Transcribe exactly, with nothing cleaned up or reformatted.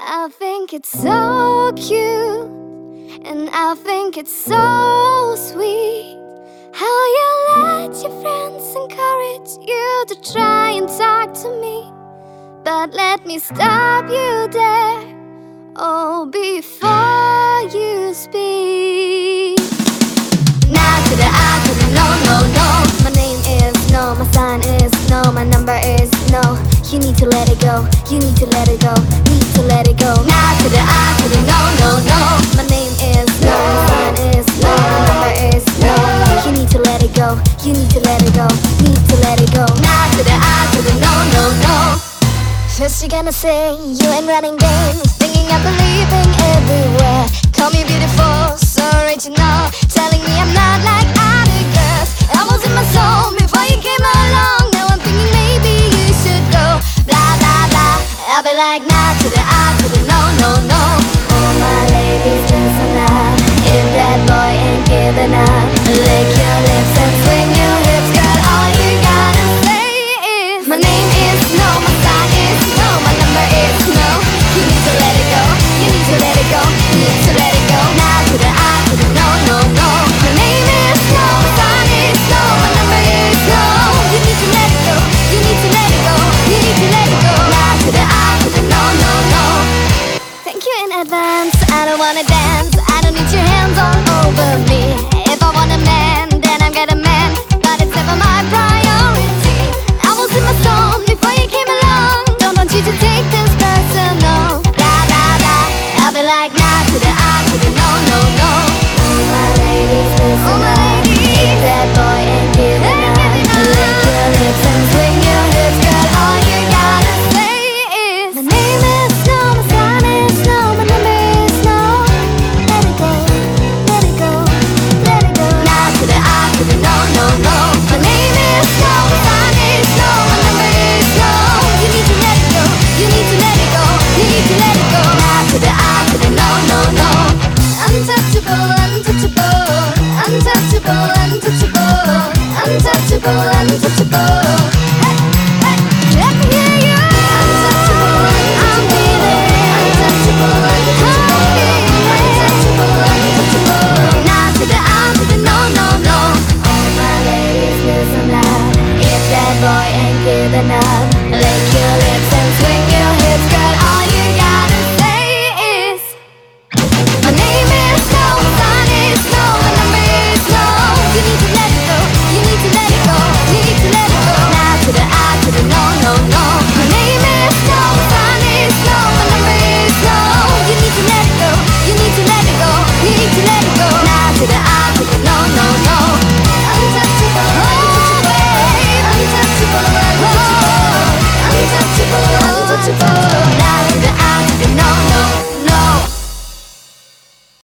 I think it's so cute, and I think it's so sweet how you let your friends encourage you to try and talk to me. But let me stop you there, oh, before you speak. Now to the I, to the no, no, no. My name is no, my sign is no, my number is no. You need to let it go, you need to let it go, need to let it go. Now to the I, to the no, no, no. My name is no, my sign is no, my number is no. You need to let it go, you need to let it go, need to let it go. Now to the I, to the no, no, no. First you're gonna say you ain't running games, thinking I'm believing everywhere. Call me beautiful, so original, telling me I'm not like other girls. I was in my zone before you came along. Now I'm thinking maybe you should go. Blah, blah, blah. I'll be like nah to the I, to the no, no, no. All my ladies listen up. If that boy ain't giving up, lick your lips and swing your hips, girl. All you gotta say is my name is no, my sign is no, my number is no. You need to let it go, you need to let it go, you need to let it go. Now to the I, to the no, no, no. My name is no, my sign is no, my number is no. You need to let it go, you need to let it go, you need to let it go. Now to the I, to the no, no, no. Thank you in advance, I don't wanna dance, I don't need your hands all over me. If I want a man, then I'm get a man, but it's never my priority. I was in my zone before you came along. Don't want you to take this personal. Blah, blah, blah. I'll be like